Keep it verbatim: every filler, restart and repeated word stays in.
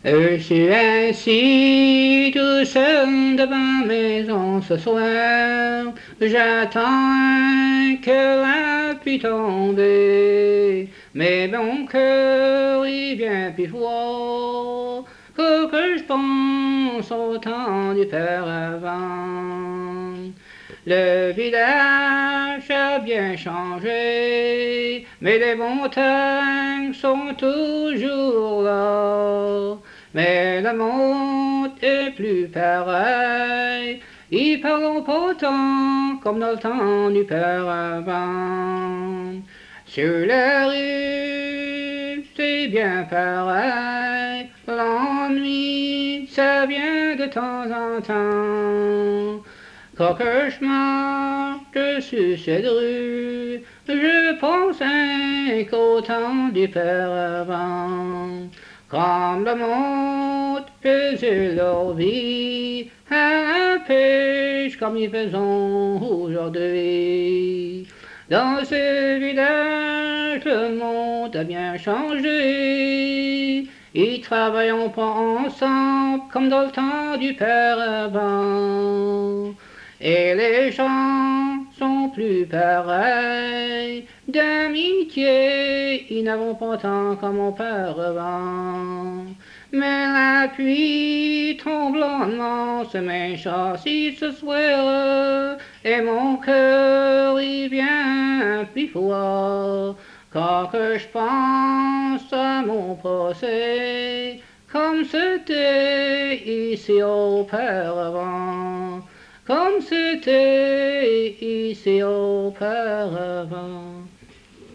Je suis ainsi tout seul devant ma maison ce soir. J'attends que la pluie tombe, mais mon cœur est bien plus froid que, que je pense au temps du père avant. Le village a bien changé, mais les montagnes sont toujours là. Mais le monde est plus pareil, ils parlent pas tant comme dans le temps du père avant. Sur la rue, c'est bien pareil, l'ennui, ça vient de temps en temps. Quand que je marche sur cette rue, je pense qu'au temps du père avant. Quand le monde faisait leur vie à la pêche comme ils faisons aujourd'hui. Dans ce village, le monde a bien changé. Ils travaillent pas ensemble comme dans le temps du père avant. Et les gens sont plus pareils, d'amitié, ils n'avons pas tant comme auparavant. Mais la pluie tombe lentement, ce même châssis ce soir, et mon cœur y vient plus froid. Quand que je pense à mon passé, comme c'était ici auparavant. Comme c'était ici auparavant.